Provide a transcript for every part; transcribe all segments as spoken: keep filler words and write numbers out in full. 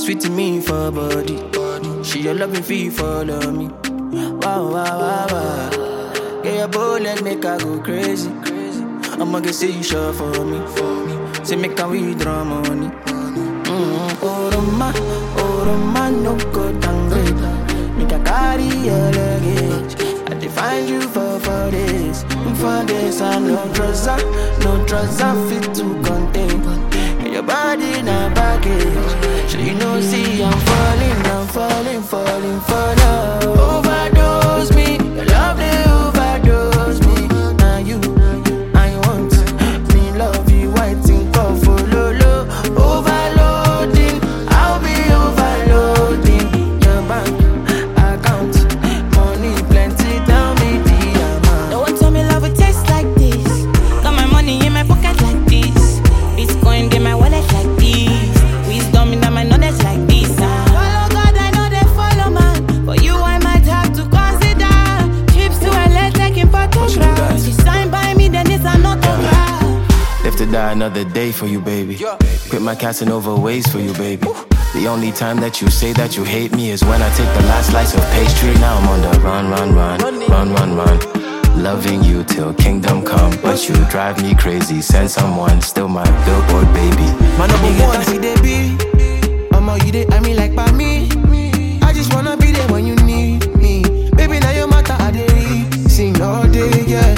sweet to me for body. She your loving fee follow me. Wow, wow, wow, wow. Yeah, your bullet make her go crazy. I'ma get say you sure for me, for me. Say make her withdraw money. Mm-hmm. Oh, Roma, oh, Roma, no go downgrade. Make a carry your luggage. I define you for for this, for this. I no trouser, no trouser fit to contain. Your body na baggage. So you know, see I'm falling, I'm falling, falling for love. Overdose me, your love they overdose me. Now you, I want me love you, I think of follow low. Overloading, I'll be overloading. Your bank account, money plenty, tell me the amount. No one told me love would taste like this. Got my money in my pocket like this. Bitcoin in my wallet like this. Wisdom in my knowledge like this. Ah. Follow God, I know they follow man. For you, I might have to consider trips to L A taking photographs. She signed by me, then it's an autograph. Live to die another day for you, baby. Quit my Casanova ways for you, baby. The only time that you say that you hate me is when I take the last slice of pastry. Now I'm on the run, run, run, run, run, run. Loving you till kingdom come, but you drive me crazy. Send someone, still my billboard baby. My number one, see they be. Mama, you they, I mean like by me. I just wanna be there when you need me. Baby, now your matter, I dey sing all day, yeah.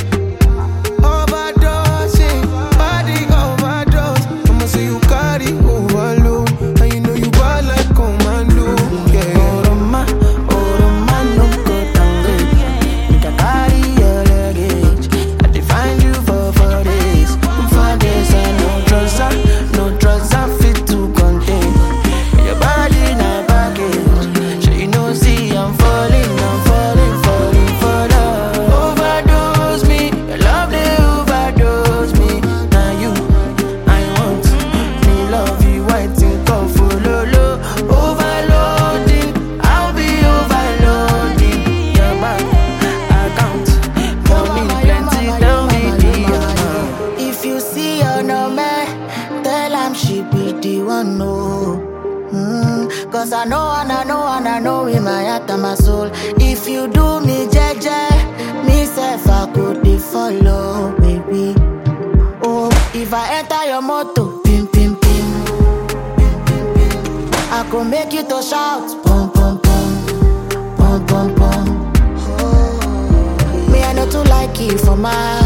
Overdosing, body overdose. I'ma say you carry overload, and you know you bad like commando, yeah. Oh, Roma, oh, Roma, no go downgrade. Make a carry your luggage. I define you for for this, for this. And no trouser, no trouser fit to contain. Your body na baggage. So you know, see I'm falling, I'm falling, falling for love. Overdose me, your love they overdose me. Now you, I want me love you, I think of follow low. Overloading, I'll be overloading. Your bank account, money plenty, tell me the amount. If you see her no man, tell him she be the one, no. Mm, Cause I know and I know and I know in my heart and my soul. If you do me jeje, me self I could be follow, baby. Oh, if I enter your motor, pim pim pim, I could make you to shout, pum pum pum, pum pum pum. Me I know to like you for my